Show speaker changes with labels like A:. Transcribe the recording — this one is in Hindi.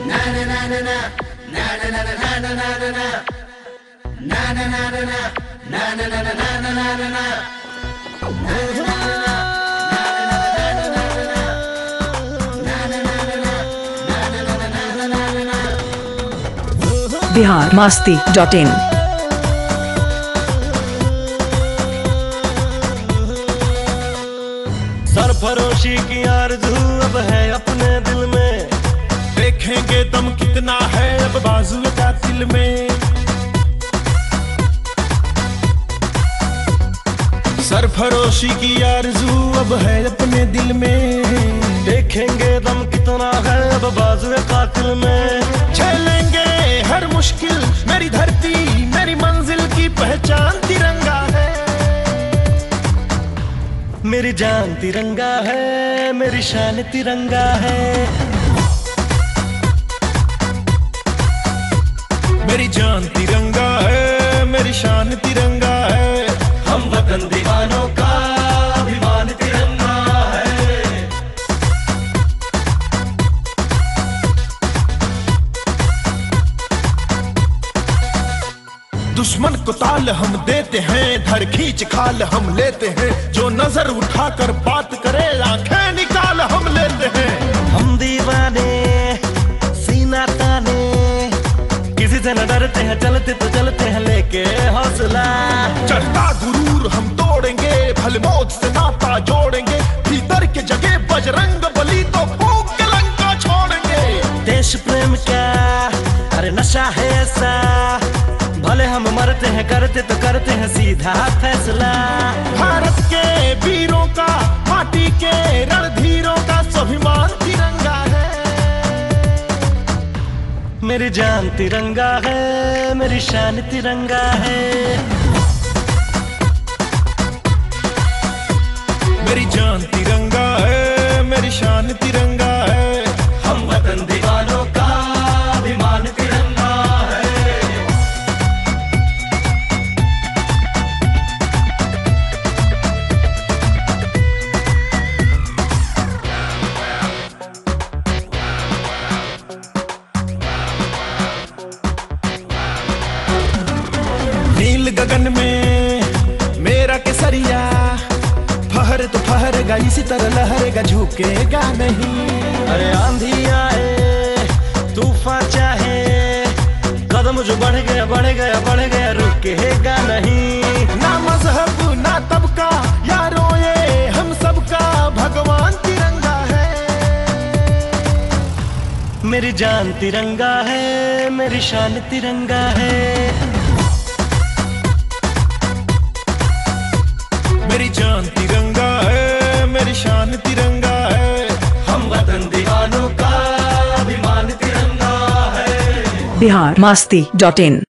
A: biharmasti.in।
B: सरफरोशी की आरज़ू अब है अपने दिल में, देखेंगे दम कितना है अब बाजू का दिल में। सरफरोशी की आरज़ू अब है अपने दिल में, देखेंगे दम कितना है अब बाजू का दिल में। झेलेंगे हर मुश्किल मेरी धरती मेरी मंजिल की पहचान तिरंगा है। मेरी जान तिरंगा है, मेरी शान तिरंगा है। मेरी जान तिरंगा है, मेरी शान तिरंगा है। हम वतन दीवानों का अभिमान तिरंगा है। दुश्मन को ताल हम देते हैं, धर खींच खाल हम लेते हैं। जो नजर उठाकर बात करे आंखें निकाल हम लेते हैं। हम दीवाने सीना ताने, किसी से न डरते हैं, चलते तो चलते हैं लेके हौसला। चढ़ता गुरूर हम तोड़ेंगे, भले मौत से नाता जोड़ेंगे। भीतर के जगह बजरंग बली तो फूंक के लंका छोड़ेंगे। देश प्रेम का अरे नशा है ऐसा, भले हम मरते हैं करते तो करते हैं सीधा फैसला। भारत के वीरों का माटी के रणधीरों का स्वाभिमान तिरंगा है। मेरी जान तिरंगा है, मेरी शान तिरंगा है। मेरी जान तिरंगा है, मेरी शान तिरंगा है। हम वतन दीवानों का अभिमान तिरंगा है। नील गगन में मेरा केसरिया, फहर तो फहरेगा इसी तरह लहरेगा, झुकेगा नहीं। अरे आंधी आए तूफान चाहे, कदम जो बढ़ गया बढ़ गया बढ़ गया, रुकेगा नहीं। ना मजहब ना तबका यारों ये हम सबका भगवान तिरंगा है। मेरी जान तिरंगा है, मेरी शान तिरंगा है। मेरी जान तिरंगा है, मेरी शान तिरंगा है। हम वतन दीवानों का अभिमान तिरंगा है।
A: biharmasti.in।